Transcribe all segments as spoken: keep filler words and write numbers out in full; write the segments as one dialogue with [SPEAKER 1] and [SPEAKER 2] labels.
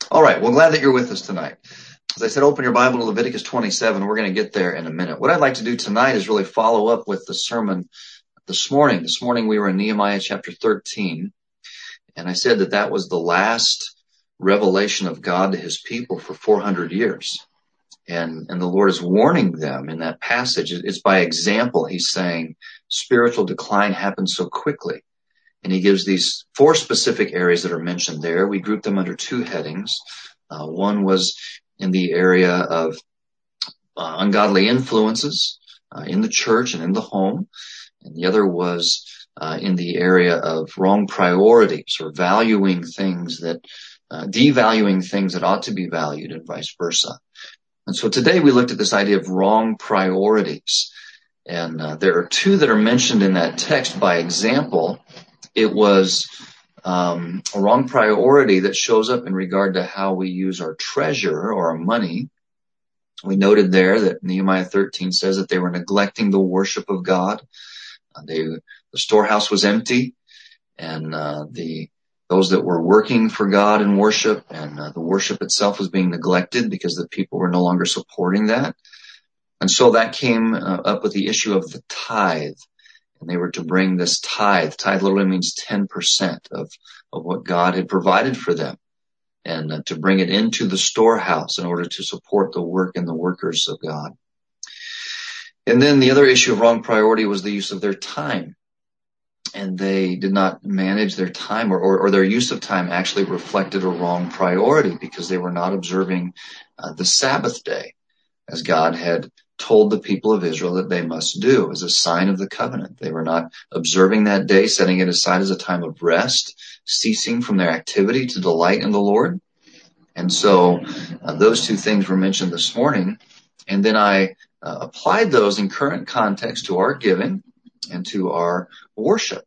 [SPEAKER 1] All right. Well, glad that you're with us tonight. As I said, open your Bible to Leviticus twenty-seven. We're going to get there in a minute. What I'd like to do tonight is really follow up with the sermon this morning. This morning we were in Nehemiah chapter thirteen, and I said that that was the last revelation of God to his people for four hundred years. And, and the Lord is warning them in that passage. It's by example. He's saying spiritual decline happens so quickly. And he gives these four specific areas that are mentioned there. We grouped them under two headings. Uh, one was in the area of uh, ungodly influences uh, in the church and in the home. And the other was uh, in the area of wrong priorities, or valuing things that, uh, devaluing things that ought to be valued, and vice versa. And so today we looked at this idea of wrong priorities. And uh, there are two that are mentioned in that text by example. It was um, a wrong priority that shows up in regard to how we use our treasure or our money. We noted there that Nehemiah thirteen says that they were neglecting the worship of God. Uh, they, the storehouse was empty, and uh, the those that were working for God in worship, and uh, the worship itself was being neglected because the people were no longer supporting that. And so that came uh, up with the issue of the tithe. And they were to bring this tithe. Tithe literally means ten percent of, of what God had provided for them, and uh, to bring it into the storehouse in order to support the work and the workers of God. And then the other issue of wrong priority was the use of their time. And they did not manage their time, or, or, or their use of time actually reflected a wrong priority because they were not observing uh, the Sabbath day as God had told the people of Israel that they must do as a sign of the covenant. They were not observing that day, setting it aside as a time of rest, ceasing from their activity to delight in the Lord. And so uh, those two things were mentioned this morning. And then I uh, applied those in current context to our giving and to our worship.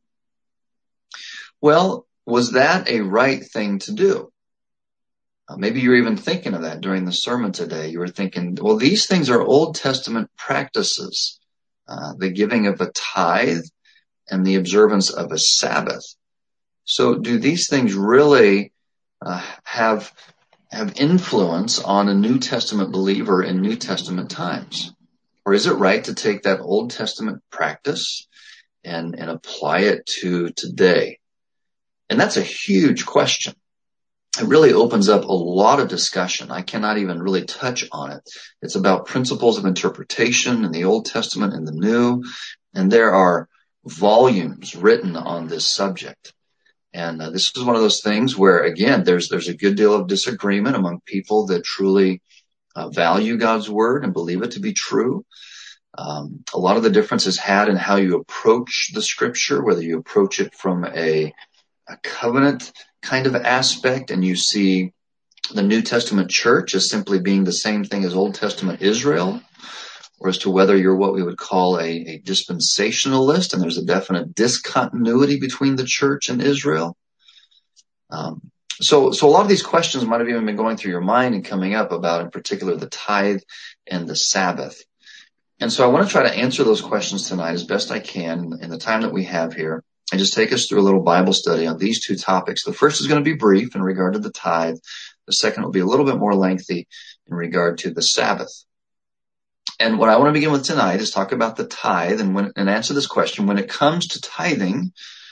[SPEAKER 1] Well, was that a right thing to do? Uh, maybe you're even thinking of that during the sermon today. You were thinking, well, these things are Old Testament practices, uh, the giving of a tithe and the observance of a Sabbath. So do these things really uh, have have influence on a New Testament believer in New Testament times? Or is it right to take that Old Testament practice and, and apply it to today? And that's a huge question. It really opens up a lot of discussion. I cannot even really touch on it. It's about principles of interpretation in the Old Testament and the New, and there are volumes written on this subject. And uh, this is one of those things where, again, there's there's a good deal of disagreement among people that truly uh, value God's word and believe it to be true. Um, a lot of the difference is had in how you approach the scripture, whether you approach it from a, a covenant kind of aspect, and you see the New Testament church as simply being the same thing as Old Testament Israel, or as to whether you're what we would call a, a dispensationalist, and there's a definite discontinuity between the church and Israel. Um, so, so a lot of these questions might have even been going through your mind and coming up about, in particular, the tithe and the Sabbath. And so I want to try to answer those questions tonight as best I can in the time that we have here, and just take us through a little Bible study on these two topics. The first is going to be brief in regard to the tithe. The second will be a little bit more lengthy in regard to the Sabbath. And what I want to begin with tonight is talk about the tithe and, when, and answer this question. When it comes to tithing,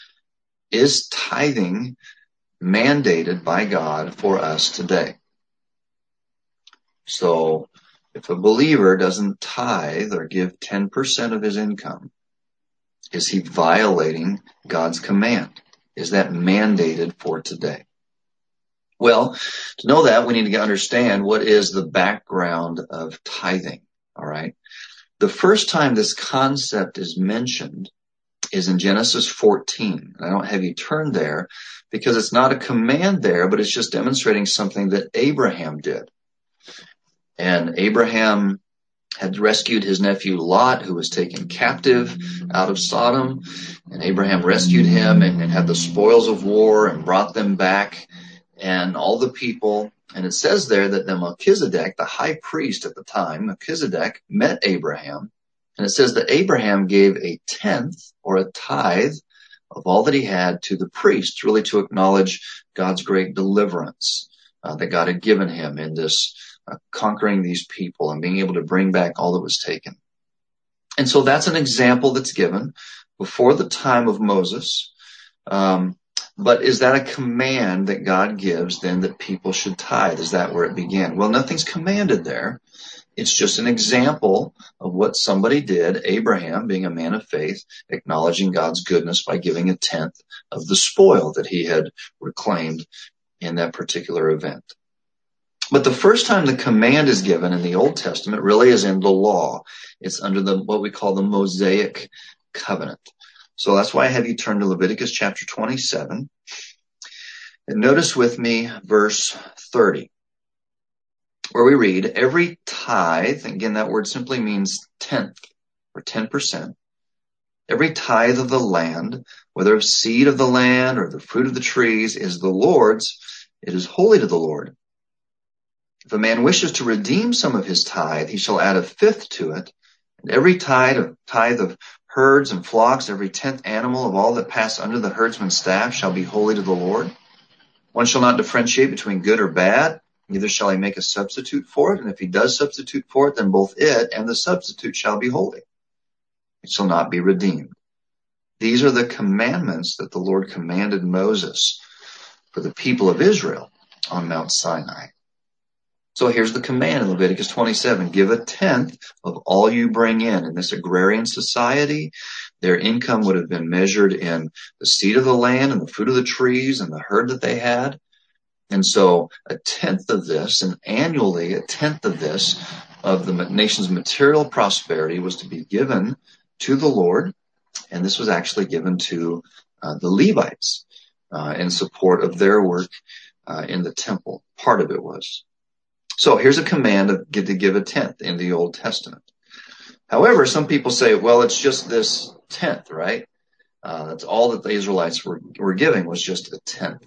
[SPEAKER 1] is tithing mandated by God for us today? So if a believer doesn't tithe or give ten percent of his income, is he violating God's command? Is that mandated for today? Well, to know that, we need to understand what is the background of tithing. All right. The first time this concept is mentioned is in Genesis fourteen. I don't have you turn there because it's not a command there, but it's just demonstrating something that Abraham did. And Abraham had rescued his nephew Lot, who was taken captive out of Sodom. And Abraham rescued him and, and had the spoils of war and brought them back, and all the people. And it says there that the Melchizedek, the high priest at the time, Melchizedek, met Abraham. And it says that Abraham gave a tenth or a tithe of all that he had to the priest, really to acknowledge God's great deliverance uh, that God had given him in this uh, conquering these people and being able to bring back all that was taken. And so that's an example that's given before the time of Moses. Um, but is that a command that God gives then that people should tithe? Is that where it began? Well, nothing's commanded there. It's just an example of what somebody did, Abraham being a man of faith, acknowledging God's goodness by giving a tenth of the spoil that he had reclaimed in that particular event. But the first time the command is given in the Old Testament really is in the law. It's under the what we call the Mosaic covenant. So that's why I have you turn to Leviticus chapter twenty-seven. And notice with me verse thirty, where we read, every tithe, again that word simply means tenth or ten percent, every tithe of the land, whether of seed of the land or the fruit of the trees, is the Lord's. It is holy to the Lord. If a man wishes to redeem some of his tithe, he shall add a fifth to it. And every tithe of, tithe of herds and flocks, every tenth animal of all that pass under the herdsman's staff shall be holy to the Lord. One shall not differentiate between good or bad, neither shall he make a substitute for it. And if he does substitute for it, then both it and the substitute shall be holy. It shall not be redeemed. These are the commandments that the Lord commanded Moses for the people of Israel on Mount Sinai. So here's the command in Leviticus twenty-seven. Give a tenth of all you bring in. In this agrarian society, their income would have been measured in the seed of the land and the fruit of the trees and the herd that they had. And so a tenth of this, and annually a tenth of this, of the nation's material prosperity was to be given to the Lord. And this was actually given to uh, the Levites uh, in support of their work uh, in the temple. Part of it was. So here's a command of, to give a tenth in the Old Testament. However, some people say, well, it's just this tenth, right? Uh, that's all that the Israelites were, were giving was just a tenth.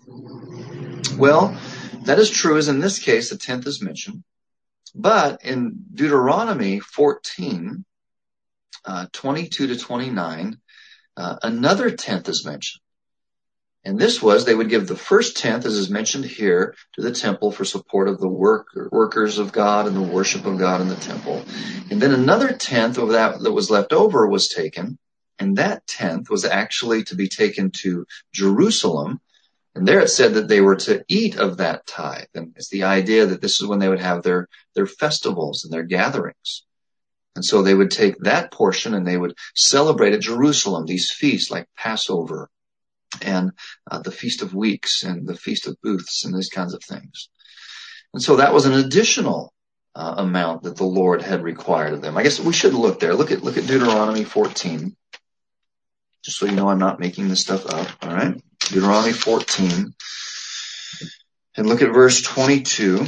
[SPEAKER 1] Well, that is true, as in this case, the tenth is mentioned. But in Deuteronomy fourteen, uh, twenty-two to twenty-nine, uh, another tenth is mentioned. And this was, they would give the first tenth, as is mentioned here, to the temple for support of the work, workers of God and the worship of God in the temple. And then another tenth of that that was left over was taken, and that tenth was actually to be taken to Jerusalem. And there it said that they were to eat of that tithe. And it's the idea that this is when they would have their, their festivals and their gatherings. And so they would take that portion and they would celebrate at Jerusalem these feasts like Passover and uh, the Feast of Weeks and the Feast of Booths and these kinds of things. And so that was an additional uh, amount that the Lord had required of them. I guess we should look there. Look at look at Deuteronomy fourteen, just so you know I'm not making this stuff up. All right, Deuteronomy fourteen, and look at verse twenty-two.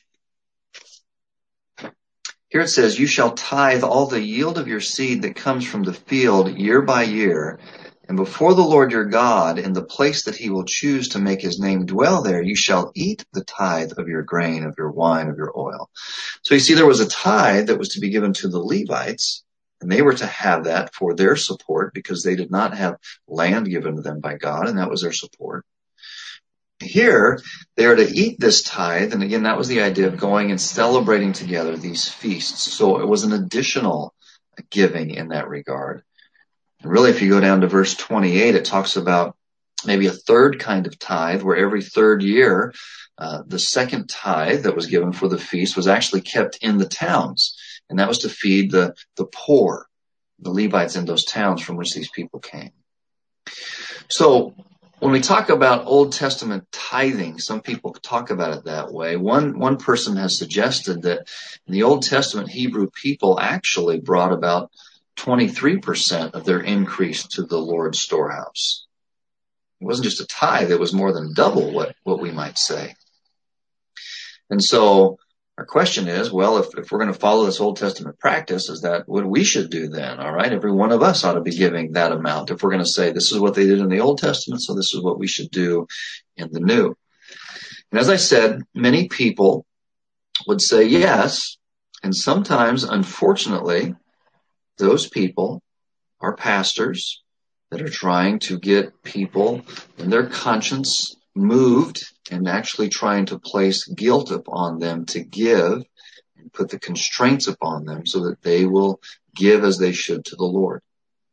[SPEAKER 1] Here it says, "You shall tithe all the yield of your seed that comes from the field year by year. And before the Lord your God, in the place that he will choose to make his name dwell there, you shall eat the tithe of your grain, of your wine, of your oil." So you see, there was a tithe that was to be given to the Levites, and they were to have that for their support because they did not have land given to them by God, and that was their support. Here, they are to eat this tithe, and again, that was the idea of going and celebrating together these feasts. So it was an additional giving in that regard. Really, if you go down to verse twenty-eight, it talks about maybe a third kind of tithe where every third year, uh, the second tithe that was given for the feast was actually kept in the towns. And that was to feed the, the poor, the Levites in those towns from which these people came. So when we talk about Old Testament tithing, some people talk about it that way. One, one person has suggested that in the Old Testament, Hebrew people actually brought about twenty-three percent of their increase to the Lord's storehouse. It wasn't just a tithe, it was more than double what, what we might say. And so our question is, well, if, if we're going to follow this Old Testament practice, is that what we should do then? All right, every one of us ought to be giving that amount. If we're going to say this is what they did in the Old Testament, so this is what we should do in the New. And as I said, many people would say yes, and sometimes, unfortunately, those people are pastors that are trying to get people in their conscience moved and actually trying to place guilt upon them to give and put the constraints upon them so that they will give as they should to the Lord.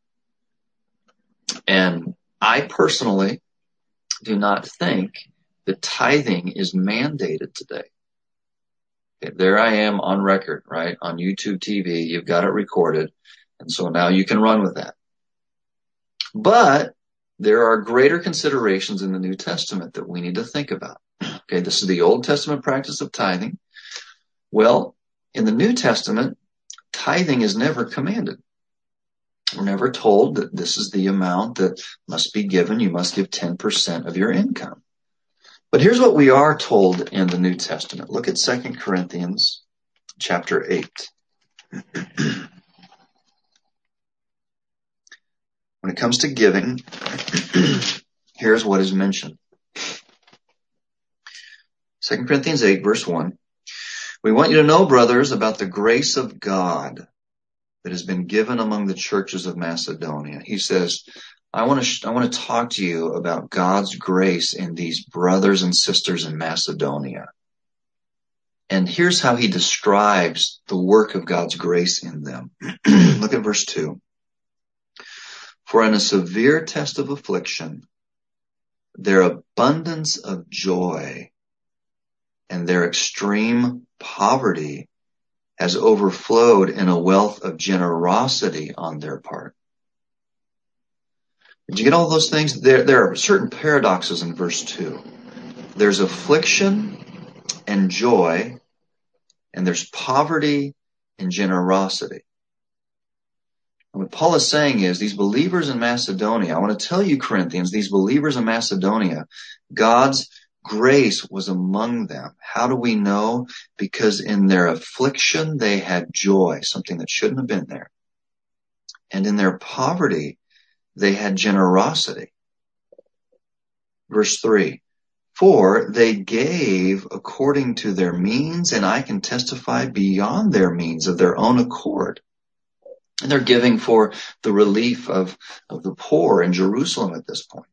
[SPEAKER 1] And I personally do not think that tithing is mandated today. Okay, there I am on record, right? On YouTube T V, you've got it recorded. And so now you can run with that. But there are greater considerations in the New Testament that we need to think about. Okay, this is the Old Testament practice of tithing. Well, in the New Testament, tithing is never commanded. We're never told that this is the amount that must be given. You must give ten percent of your income. But here's what we are told in the New Testament. Look at Second Corinthians chapter eight. When it comes to giving, here's what is mentioned. Second Corinthians eight, verse one. We want you to know, brothers, about the grace of God that has been given among the churches of Macedonia. He says, I want to, I want to talk to you about God's grace in these brothers and sisters in Macedonia. And here's how he describes the work of God's grace in them. Look at verse two. For in a severe test of affliction, their abundance of joy and their extreme poverty has overflowed in a wealth of generosity on their part. Did you get all those things? There, there are certain paradoxes in verse two. There's affliction and joy, and there's poverty and generosity. And what Paul is saying is these believers in Macedonia, I want to tell you, Corinthians, these believers in Macedonia, God's grace was among them. How do we know? Because in their affliction, they had joy, something that shouldn't have been there. And in their poverty, they had generosity. Verse three, for they gave according to their means, and I can testify beyond their means of their own accord. And they're giving for the relief of, of the poor in Jerusalem at this point.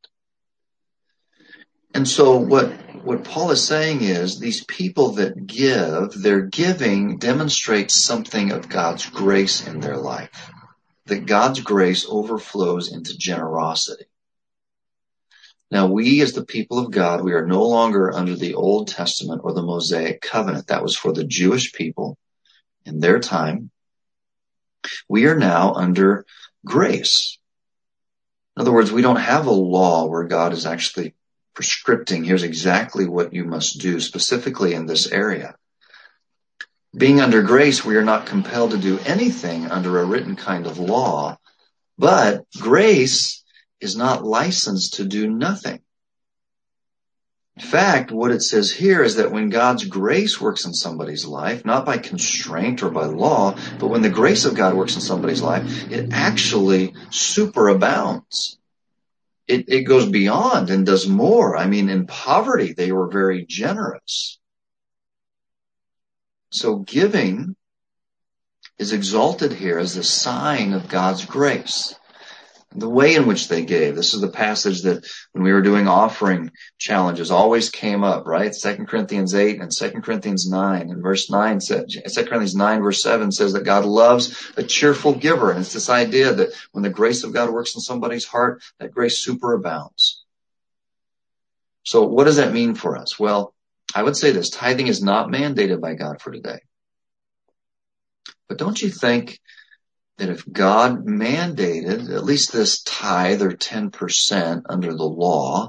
[SPEAKER 1] And so what, what Paul is saying is these people that give, their giving demonstrates something of God's grace in their life. That God's grace overflows into generosity. Now we as the people of God, we are no longer under the Old Testament or the Mosaic covenant. That was for the Jewish people in their time. We are now under grace. In other words, we don't have a law where God is actually prescripting, here's exactly what you must do specifically in this area. Being under grace, we are not compelled to do anything under a written kind of law, but grace is not licensed to do nothing. In fact, what it says here is that when God's grace works in somebody's life, not by constraint or by law, but when the grace of God works in somebody's life, it actually superabounds. It, it goes beyond and does more. I mean, in poverty, they were very generous. So giving is exalted here as a sign of God's grace. The way in which they gave. This is the passage that when we were doing offering challenges always came up, right? Second Corinthians eight and Second Corinthians nine. And verse nine said, Second Corinthians nine verse seven says that God loves a cheerful giver. And it's this idea that when the grace of God works in somebody's heart, that grace superabounds. So what does that mean for us? Well, I would say this, tithing is not mandated by God for today. But don't you think that if God mandated at least this tithe or ten percent under the law,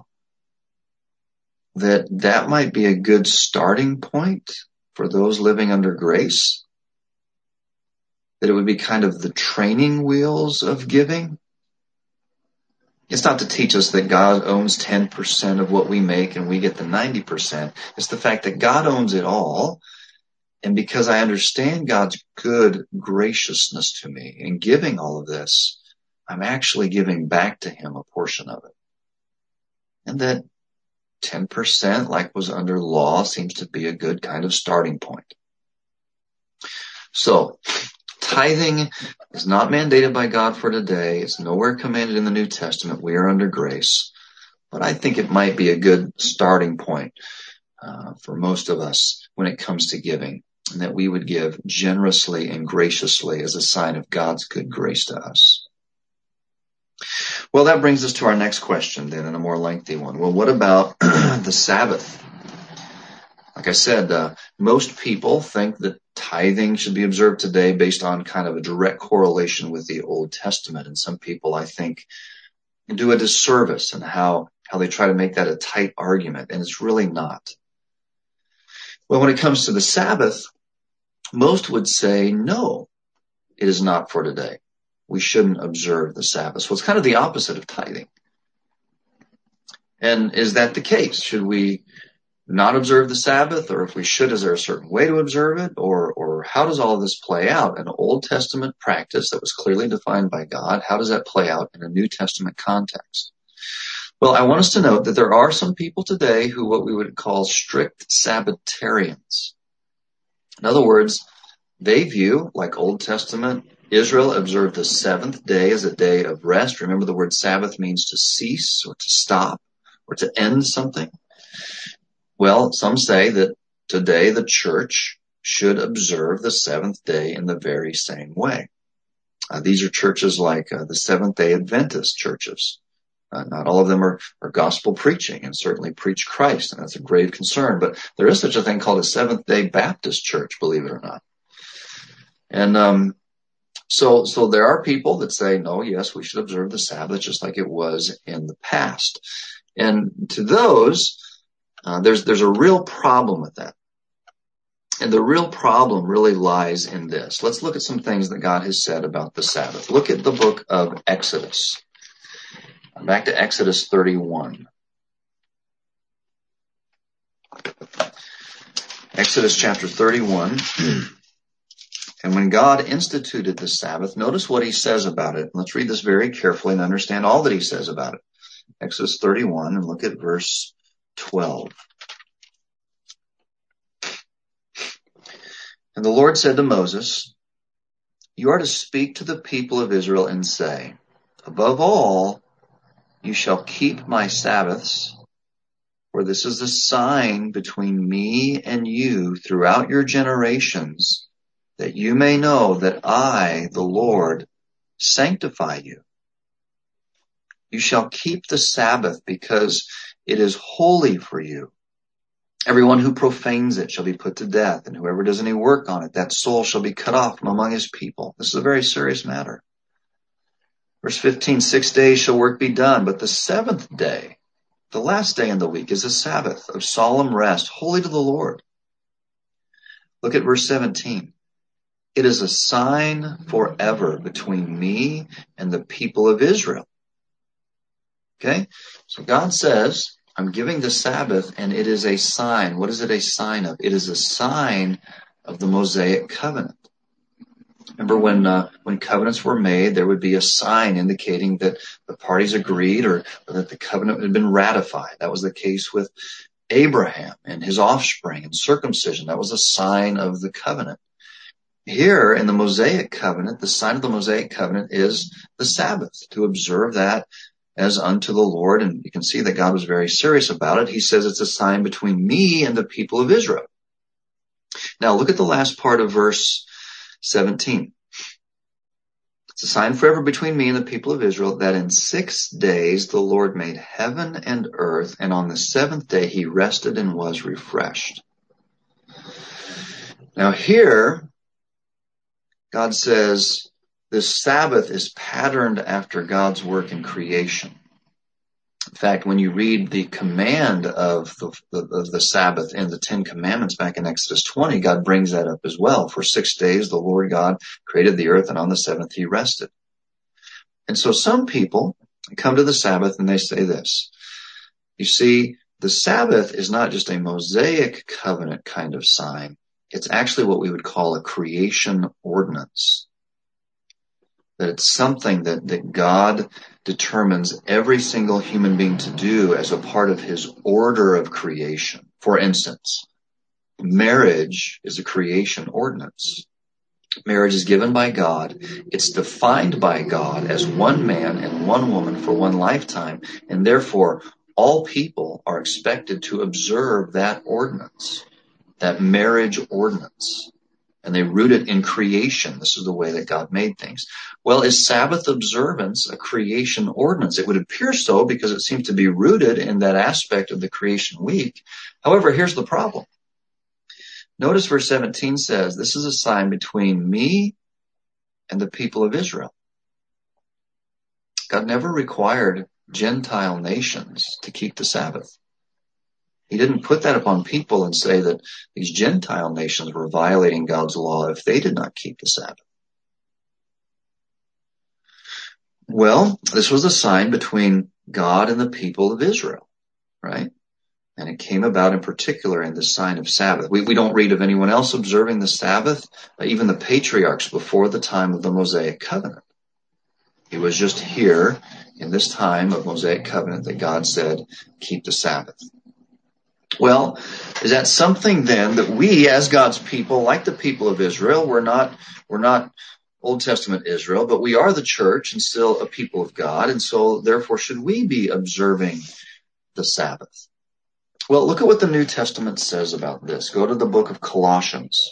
[SPEAKER 1] that that might be a good starting point for those living under grace? That it would be kind of the training wheels of giving? It's not to teach us that God owns ten percent of what we make and we get the ninety percent. It's the fact that God owns it all. And because I understand God's good graciousness to me in giving all of this, I'm actually giving back to him a portion of it. And that ten percent, like was under law, seems to be a good kind of starting point. So, tithing is not mandated by God for today. It's nowhere commanded in the New Testament. We are under grace. but I think it might be a good starting point uh, for most of us when it comes to giving, and that we would give generously and graciously as a sign of God's good grace to us. Well, that brings us to our next question then, and a more lengthy one. Well, what about the Sabbath? Like I said, uh, most people think that tithing should be observed today based on kind of a direct correlation with the Old Testament. And some people, I think, do a disservice in how, how they try to make that a tight argument, and it's really not. Well, when it comes to the Sabbath, most would say, no, it is not for today. We shouldn't observe the Sabbath. So it's kind of the opposite of tithing. And is that the case? Should we not observe the Sabbath? Or if we should, is there a certain way to observe it? Or, or how does all of this play out? An Old Testament practice that was clearly defined by God, how does that play out in a New Testament context? Well, I want us to note that there are some people today who what we would call strict Sabbatarians. In other words, they view, like Old Testament, Israel observed the seventh day as a day of rest. Remember, the word Sabbath means to cease or to stop or to end something. Well, some say that today the church should observe the seventh day in the very same way. Uh, these are churches like uh, the Seventh-day Adventist churches. Uh, not all of them are, are gospel preaching and certainly preach Christ, and that's a grave concern. But there is such a thing called a Seventh-day Baptist church, believe it or not. And um, so, so there are people that say, no, yes, we should observe the Sabbath just like it was in the past. And to those, uh, there's there's a real problem with that. And the real problem really lies in this. Let's look at some things that God has said about the Sabbath. Look at the book of Exodus. Back to Exodus thirty-one. Exodus chapter thirty-one. And when God instituted the Sabbath, notice what he says about it. Let's read this very carefully and understand all that he says about it. Exodus thirty-one, and look at verse twelve. And the Lord said to Moses, you are to speak to the people of Israel and say, above all, you shall keep my Sabbaths, for this is a sign between me and you throughout your generations, that you may know that I, the Lord, sanctify you. You shall keep the Sabbath because it is holy for you. Everyone who profanes it shall be put to death, and whoever does any work on it, that soul shall be cut off from among his people. This is a very serious matter. Verse fifteen, six days shall work be done, but the seventh day, the last day in the week, is a Sabbath of solemn rest, holy to the Lord. Look at verse seventeen. It is a sign forever between me and the people of Israel. Okay? So God says, I'm giving the Sabbath, and it is a sign. What is it a sign of? It is a sign of the Mosaic covenant. Remember when uh, when covenants were made, there would be a sign indicating that the parties agreed or, or that the covenant had been ratified. That was the case with Abraham and his offspring and circumcision. That was a sign of the covenant. Here in the Mosaic covenant, the sign of the Mosaic covenant is the Sabbath, to observe that as unto the Lord. And you can see that God was very serious about it. He says it's a sign between me and the people of Israel. Now look at the last part of verse seventeen. It's a sign forever between me and the people of Israel, that in six days the Lord made heaven and earth, and on the seventh day he rested and was refreshed. Now here, God says this Sabbath is patterned after God's work in creation. In fact, when you read the command of the, of the Sabbath in the Ten Commandments back in Exodus twenty, God brings that up as well. For six days the Lord God created the earth, and on the seventh he rested. And so some people come to the Sabbath and they say this. You see, the Sabbath is not just a Mosaic covenant kind of sign. It's actually what we would call a creation ordinance. That it's something that, that God determines every single human being to do as a part of his order of creation. For instance, marriage is a creation ordinance. Marriage is given by God. It's defined by God as one man and one woman for one lifetime. And therefore, all people are expected to observe that ordinance, that marriage ordinance. And they root it in creation. This is the way that God made things. Well, is Sabbath observance a creation ordinance? It would appear so because it seems to be rooted in that aspect of the creation week. However, here's the problem. Notice verse seventeen says, this is a sign between me and the people of Israel. God never required Gentile nations to keep the Sabbath. He didn't put that upon people and say that these Gentile nations were violating God's law if they did not keep the Sabbath. Well, this was a sign between God and the people of Israel, right? And it came about in particular in the sign of Sabbath. We, we don't read of anyone else observing the Sabbath, even the patriarchs before the time of the Mosaic covenant. It was just here in this time of Mosaic covenant that God said, keep the Sabbath. Well, is that something then that we as God's people, like the people of Israel, we're not, we're not Old Testament Israel, but we are the church and still a people of God. And so therefore should we be observing the Sabbath? Well, look at what the New Testament says about this. Go to the book of Colossians.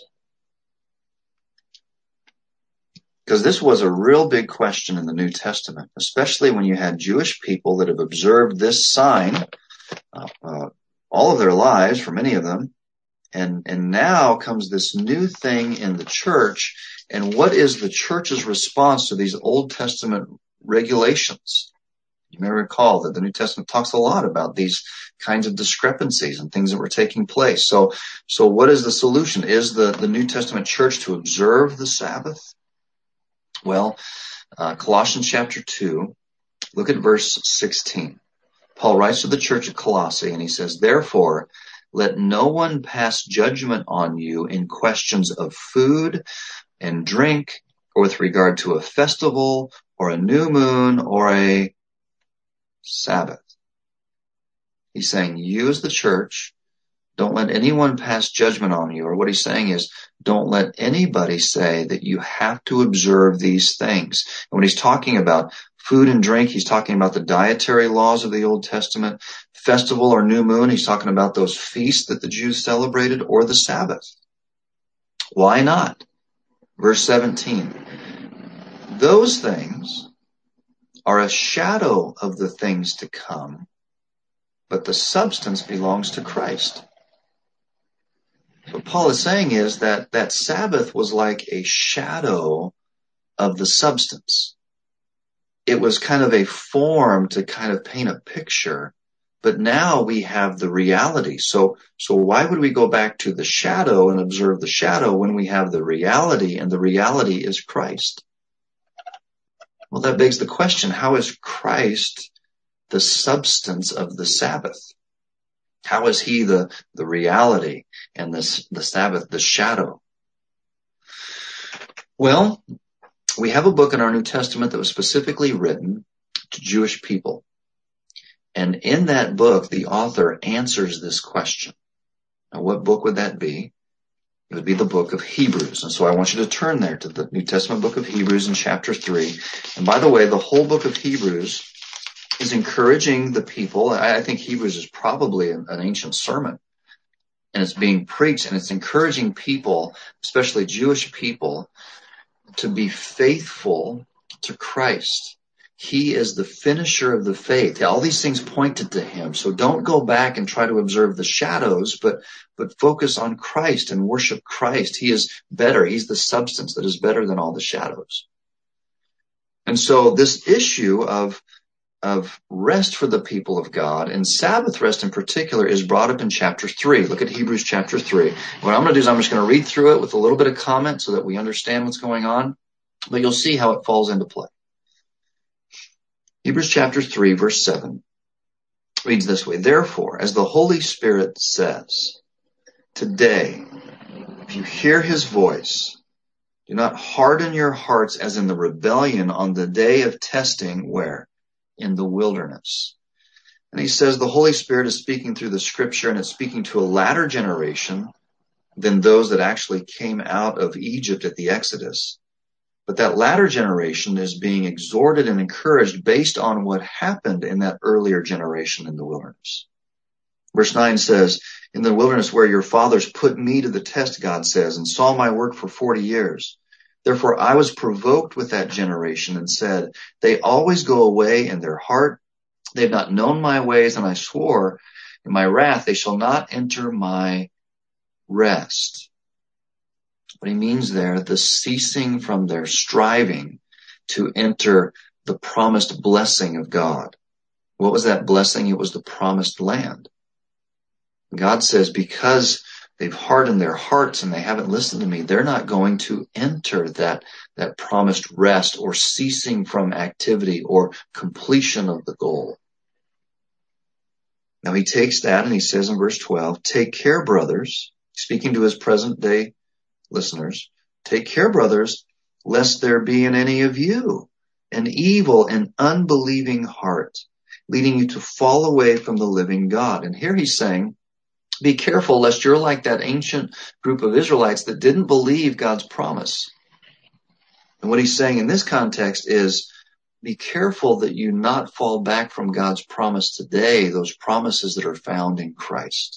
[SPEAKER 1] Because this was a real big question in the New Testament, especially when you had Jewish people that have observed this sign, uh, uh, all of their lives, for many of them. And, and now comes this new thing in the church. And what is the church's response to these Old Testament regulations? You may recall that the New Testament talks a lot about these kinds of discrepancies and things that were taking place. So, so what is the solution? Is the, the New Testament church to observe the Sabbath? Well, uh, Colossians chapter two, look at verse sixteen. Paul writes to the church at Colossae and he says, therefore, let no one pass judgment on you in questions of food and drink, or with regard to a festival, or a new moon, or a Sabbath. He's saying, you as the church, don't let anyone pass judgment on you. Or what he's saying is, don't let anybody say that you have to observe these things. And when he's talking about food and drink, he's talking about the dietary laws of the Old Testament. Festival or new moon, he's talking about those feasts that the Jews celebrated, or the Sabbath. Why not? Verse seventeen. Those things are a shadow of the things to come, but the substance belongs to Christ. What Paul is saying is that that Sabbath was like a shadow of the substance. It was kind of a form to kind of paint a picture, but now we have the reality. So, so why would we go back to the shadow and observe the shadow when we have the reality, and the reality is Christ? Well, that begs the question, how is Christ the substance of the Sabbath? How is he the, the reality and this, the Sabbath, the shadow? Well, we have a book in our New Testament that was specifically written to Jewish people. And in that book, the author answers this question. Now, what book would that be? It would be the book of Hebrews. And so I want you to turn there to the New Testament book of Hebrews in chapter three. And by the way, the whole book of Hebrews is encouraging the people. I think Hebrews is probably an, an ancient sermon, and it's being preached, and it's encouraging people, especially Jewish people, to be faithful to Christ. He is the finisher of the faith. All these things pointed to him. So don't go back and try to observe the shadows, but, but focus on Christ and worship Christ. He is better. He's the substance that is better than all the shadows. And so this issue of of rest for the people of God, and Sabbath rest in particular, is brought up in chapter three. Look at Hebrews chapter three. What I'm going to do is I'm just going to read through it with a little bit of comment so that we understand what's going on, but you'll see how it falls into play. Hebrews chapter three, verse seven reads this way: therefore, as the Holy Spirit says, today, if you hear his voice, do not harden your hearts as in the rebellion on the day of testing, where? In the wilderness. And he says the Holy Spirit is speaking through the scripture, and it's speaking to a latter generation than those that actually came out of Egypt at the Exodus. But that latter generation is being exhorted and encouraged based on what happened in that earlier generation in the wilderness. Verse nine says, in the wilderness where your fathers put me to the test, God says, and saw my work for forty years. Therefore I was provoked with that generation and said, they always go away in their heart. They've not known my ways, and I swore in my wrath, they shall not enter my rest. What he means there, the ceasing from their striving to enter the promised blessing of God. What was that blessing? It was the promised land. God says, because they've hardened their hearts and they haven't listened to me, they're not going to enter that, that promised rest or ceasing from activity or completion of the goal. Now he takes that and he says in verse twelve, take care, brothers, speaking to his present day listeners, take care, brothers, lest there be in any of you an evil and unbelieving heart, leading you to fall away from the living God. And here he's saying, be careful lest you're like that ancient group of Israelites that didn't believe God's promise. And what he's saying in this context is, be careful that you not fall back from God's promise today, those promises that are found in Christ.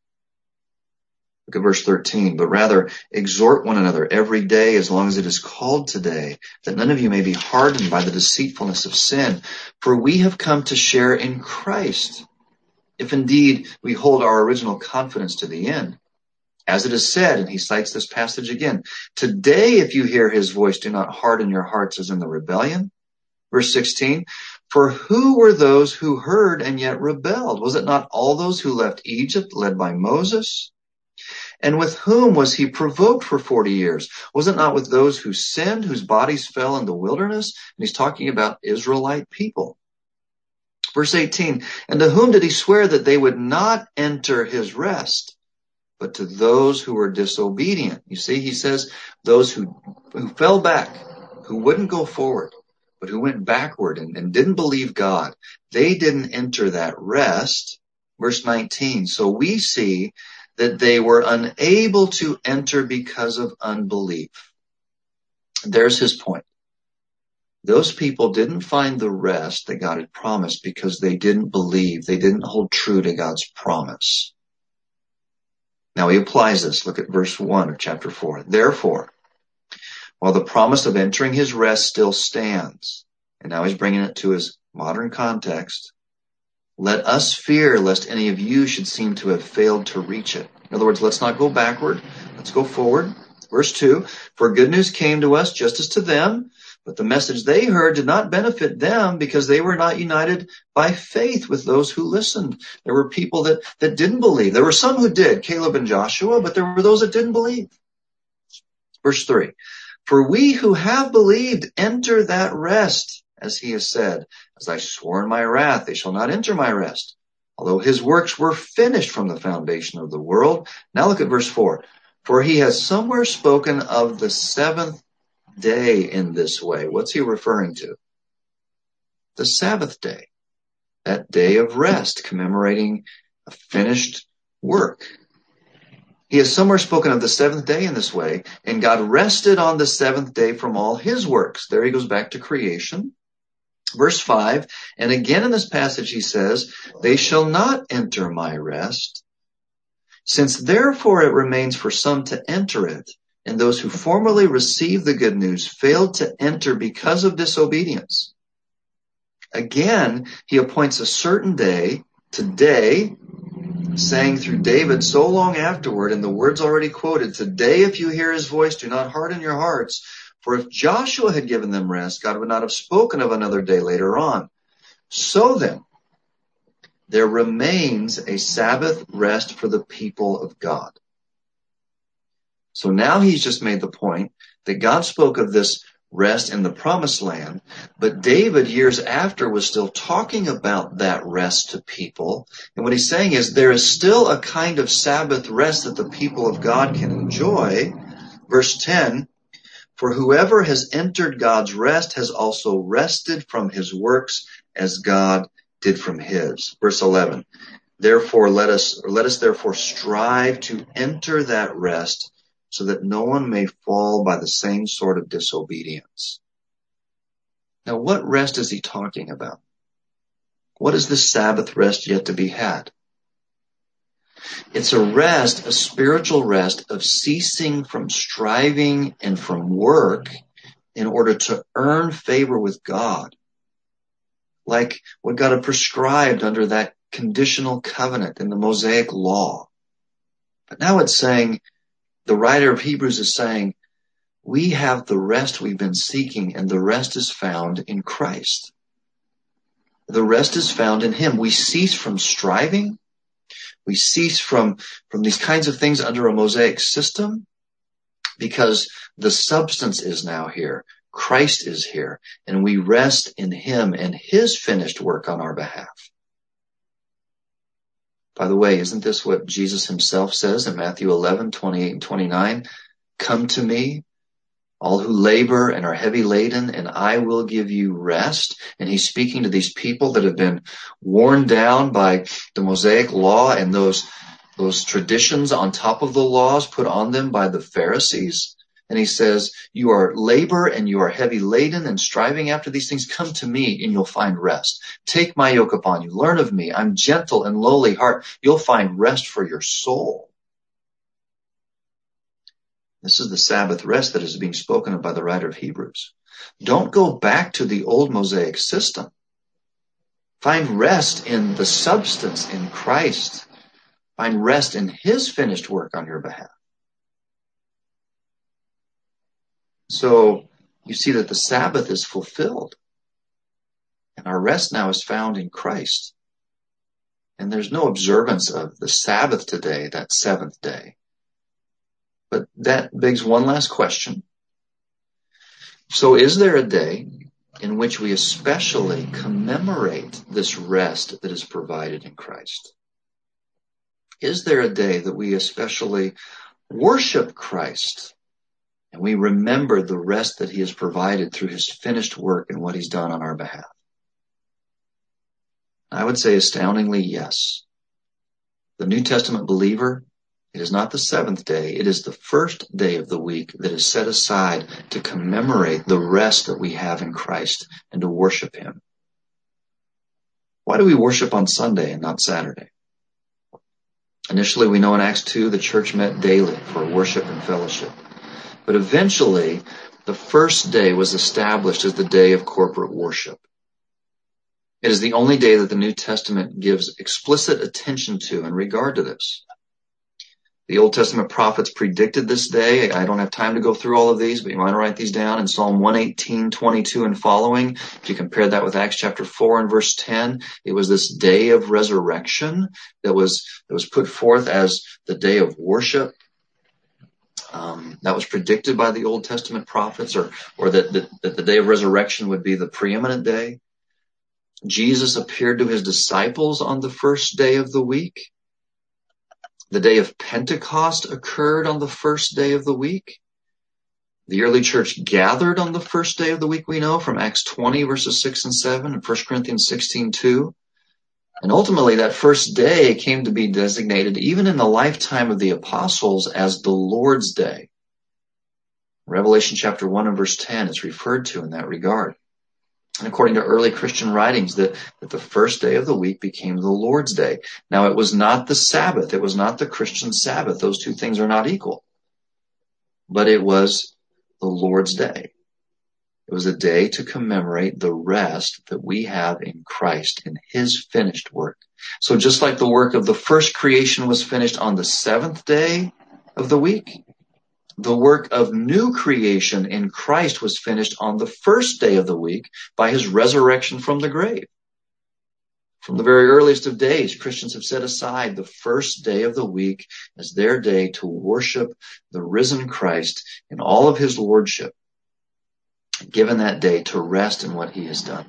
[SPEAKER 1] Look at verse thirteen, but rather exhort one another every day as long as it is called today, that none of you may be hardened by the deceitfulness of sin. For we have come to share in Christ, if indeed we hold our original confidence to the end. As it is said, and he cites this passage again, today if you hear his voice, do not harden your hearts as in the rebellion. Verse sixteen, for who were those who heard and yet rebelled? Was it not all those who left Egypt led by Moses? And with whom was he provoked for forty years? Was it not with those who sinned, whose bodies fell in the wilderness? And he's talking about Israelite people. Verse eighteen, and to whom did he swear that they would not enter his rest? But to those who were disobedient. You see, he says those who, who fell back, who wouldn't go forward, but who went backward and, and didn't believe God. They didn't enter that rest. Verse nineteen, so we see that they were unable to enter because of unbelief. There's his point. Those people didn't find the rest that God had promised because they didn't believe. They didn't hold true to God's promise. Now he applies this. Look at verse one of chapter four. Therefore, while the promise of entering his rest still stands, and now he's bringing it to his modern context, let us fear lest any of you should seem to have failed to reach it. In other words, let's not go backward. Let's go forward. Verse two, for good news came to us just as to them, but the message they heard did not benefit them because they were not united by faith with those who listened. There were people that, that didn't believe. There were some who did, Caleb and Joshua, but there were those that didn't believe. Verse three, for we who have believed enter that rest, as he has said, as I swore in my wrath, they shall not enter my rest. Although his works were finished from the foundation of the world. Now look at verse four. For he has somewhere spoken of the seventh day in this way. What's he referring to? The Sabbath day. That day of rest, commemorating a finished work. He has somewhere spoken of the seventh day in this way, and God rested on the seventh day from all his works. There he goes back to creation. Verse five, and again in this passage he says, they shall not enter my rest. Since therefore it remains for some to enter it, and those who formerly received the good news failed to enter because of disobedience. Again, he appoints a certain day, today, saying through David so long afterward, and the words already quoted, today if you hear his voice, do not harden your hearts. For if Joshua had given them rest, God would not have spoken of another day later on. So then, there remains a Sabbath rest for the people of God. So now he's just made the point that God spoke of this rest in the promised land, but David years after was still talking about that rest to people. And what he's saying is there is still a kind of Sabbath rest that the people of God can enjoy. Verse ten, for whoever has entered God's rest has also rested from his works as God did from his. Verse eleven, therefore let us, or let us therefore strive to enter that rest, so that no one may fall by the same sort of disobedience. Now, what rest is he talking about? What is this Sabbath rest yet to be had? It's a rest, a spiritual rest of ceasing from striving and from work in order to earn favor with God, like what God had prescribed under that conditional covenant in the Mosaic law. But now it's saying, the writer of Hebrews is saying, we have the rest we've been seeking, and the rest is found in Christ. The rest is found in him. We cease from striving. We cease from, from these kinds of things under a Mosaic system because the substance is now here. Christ is here, and we rest in him and his finished work on our behalf. By the way, isn't this what Jesus himself says in Matthew eleven, twenty-eight and twenty-nine? Come to me, all who labor and are heavy laden, and I will give you rest. And he's speaking to these people that have been worn down by the Mosaic law and those, those traditions on top of the laws put on them by the Pharisees. And he says, you are labor and you are heavy laden and striving after these things. Come to me and you'll find rest. Take my yoke upon you. Learn of me. I'm gentle and lowly heart. You'll find rest for your soul. This is the Sabbath rest that is being spoken of by the writer of Hebrews. Don't go back to the old Mosaic system. Find rest in the substance in Christ. Find rest in his finished work on your behalf. So you see that the Sabbath is fulfilled. And our rest now is found in Christ. And there's no observance of the Sabbath today, that seventh day. But that begs one last question. So is there a day in which we especially commemorate this rest that is provided in Christ? Is there a day that we especially worship Christ and we remember the rest that he has provided through his finished work and what he's done on our behalf? I would say astoundingly yes. The New Testament believer, it is not the seventh day. It is the first day of the week that is set aside to commemorate the rest that we have in Christ and to worship him. Why do we worship on Sunday and not Saturday? Initially, we know in Acts two, the church met daily for worship and fellowship. But eventually, the first day was established as the day of corporate worship. It is the only day that the New Testament gives explicit attention to in regard to this. The Old Testament prophets predicted this day. I don't have time to go through all of these, but you might write these down in Psalm one eighteen, twenty-two and following. If you compare that with Acts chapter four and verse ten, it was this day of resurrection that was, that was put forth as the day of worship. Um, that was predicted by the Old Testament prophets, or, or that, that, that the day of resurrection would be the preeminent day. Jesus appeared to his disciples on the first day of the week. The day of Pentecost occurred on the first day of the week. The early church gathered on the first day of the week, we know, from Acts twenty, verses six and seven, and First Corinthians sixteen, two. And ultimately, that first day came to be designated, even in the lifetime of the apostles, as the Lord's Day. Revelation chapter one and verse ten is referred to in that regard. And according to early Christian writings, that, that the first day of the week became the Lord's Day. Now, it was not the Sabbath. It was not the Christian Sabbath. Those two things are not equal. But it was the Lord's Day. It was a day to commemorate the rest that we have in Christ in his finished work. So just like the work of the first creation was finished on the seventh day of the week, the work of new creation in Christ was finished on the first day of the week by his resurrection from the grave. From the very earliest of days, Christians have set aside the first day of the week as their day to worship the risen Christ in all of his lordship, given that day to rest in what he has done.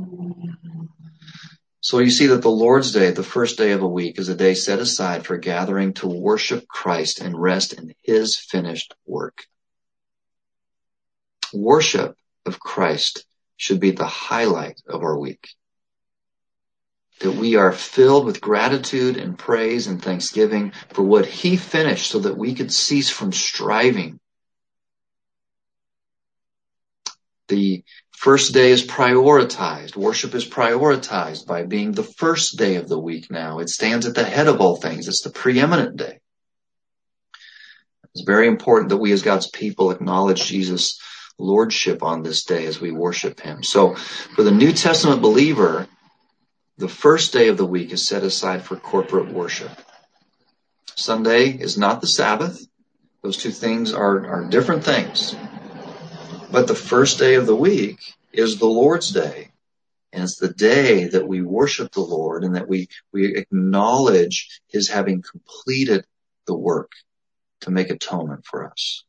[SPEAKER 1] So you see that the Lord's Day, the first day of a week, is a day set aside for gathering to worship Christ and rest in his finished work. Worship of Christ should be the highlight of our week. that we are filled with gratitude and praise and thanksgiving for what he finished so that we could cease from striving. The first day is prioritized. Worship is prioritized by being the first day of the week now. It stands at the head of all things. It's the preeminent day. It's very important that we as God's people acknowledge Jesus' lordship on this day as we worship him. So for the New Testament believer, the first day of the week is set aside for corporate worship. Sunday is not the Sabbath. Those two things are, are different things. But the first day of the week is the Lord's Day. And it's the day that we worship the Lord and that we, we acknowledge his having completed the work to make atonement for us.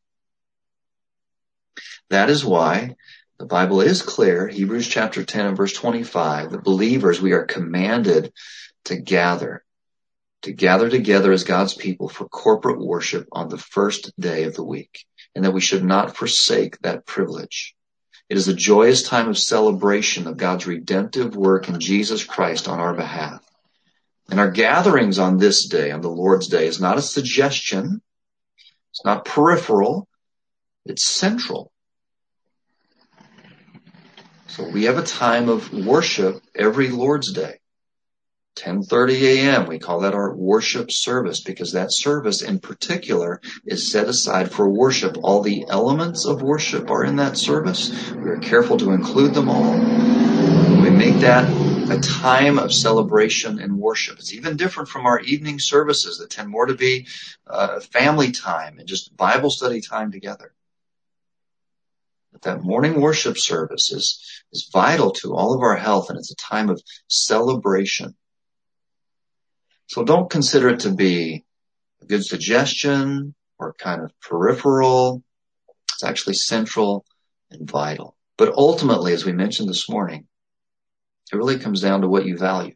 [SPEAKER 1] That is why the Bible is clear, Hebrews chapter ten and verse twenty-five, that believers, we are commanded to gather, to gather together as God's people for corporate worship on the first day of the week, and that we should not forsake that privilege. It is a joyous time of celebration of God's redemptive work in Jesus Christ on our behalf. And our gatherings on this day, on the Lord's Day, is not a suggestion. It's not peripheral. It's central. So we have a time of worship every Lord's Day. ten thirty a.m. We call that our worship service because that service in particular is set aside for worship. All the elements of worship are in that service. We are careful to include them all. We make that a time of celebration and worship. It's even different from our evening services that tend more to be uh, family time and just Bible study time together. But that morning worship service is, is vital to all of our health, and it's a time of celebration. So don't consider it to be a good suggestion or kind of peripheral. It's actually central and vital. But ultimately, as we mentioned this morning, it really comes down to what you value.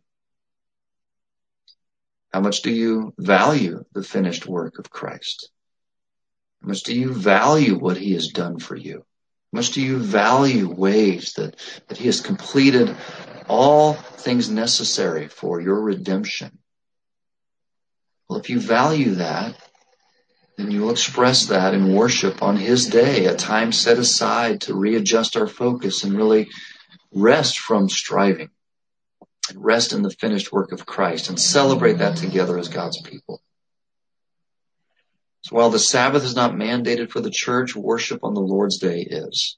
[SPEAKER 1] How much do you value the finished work of Christ? How much do you value what he has done for you? How much do you value ways that, that he has completed all things necessary for your redemption? Well, if you value that, then you will express that in worship on his day, a time set aside to readjust our focus and really rest from striving and rest in the finished work of Christ and celebrate that together as God's people. So while the Sabbath is not mandated for the church, worship on the Lord's Day is.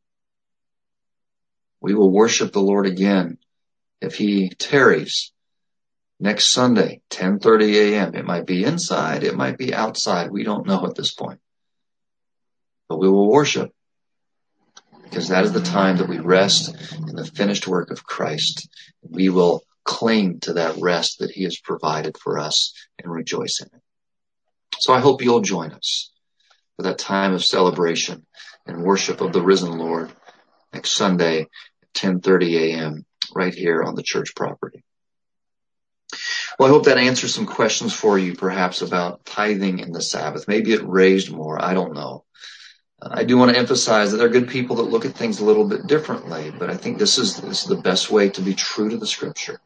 [SPEAKER 1] We will worship the Lord again if he tarries next Sunday, ten thirty a.m. It might be inside, it might be outside. We don't know at this point. But we will worship because that is the time that we rest in the finished work of Christ. We will cling to that rest that he has provided for us and rejoice in it. So I hope you'll join us for that time of celebration and worship of the risen Lord next Sunday at ten thirty a.m. right here on the church property. Well, I hope that answers some questions for you, perhaps about tithing in the Sabbath. Maybe it raised more. I don't know. I do want to emphasize that there are good people that look at things a little bit differently, but I think this is, this is the best way to be true to the Scripture.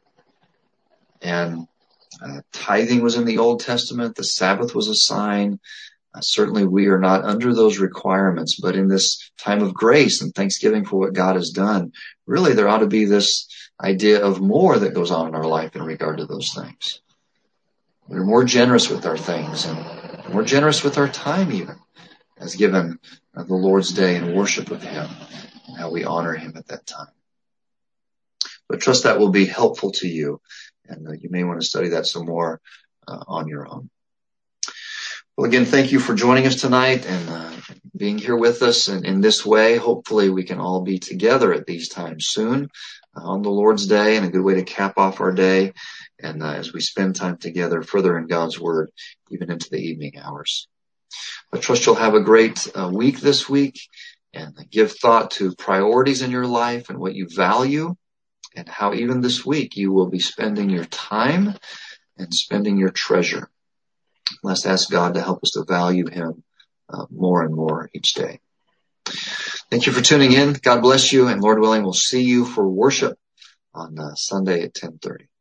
[SPEAKER 1] And uh, tithing was in the Old Testament. The Sabbath was a sign. Uh, certainly we are not under those requirements, but in this time of grace and thanksgiving for what God has done, really there ought to be this idea of more that goes on in our life in regard to those things. We're more generous with our things and more generous with our time even, as given uh, the Lord's Day in worship of him and how we honor him at that time. But trust that will be helpful to you, and uh, you may want to study that some more uh, on your own. Well, again, thank you for joining us tonight and uh, being here with us in, in this way. Hopefully we can all be together at these times soon uh, on the Lord's Day, and a good way to cap off our day. And uh, as we spend time together further in God's Word, even into the evening hours. I trust you'll have a great uh, week this week, and give thought to priorities in your life and what you value, and how even this week you will be spending your time and spending your treasure. Let's ask God to help us to value him uh, more and more each day. Thank you for tuning in. God bless you, and Lord willing, we'll see you for worship on uh, Sunday at ten thirty.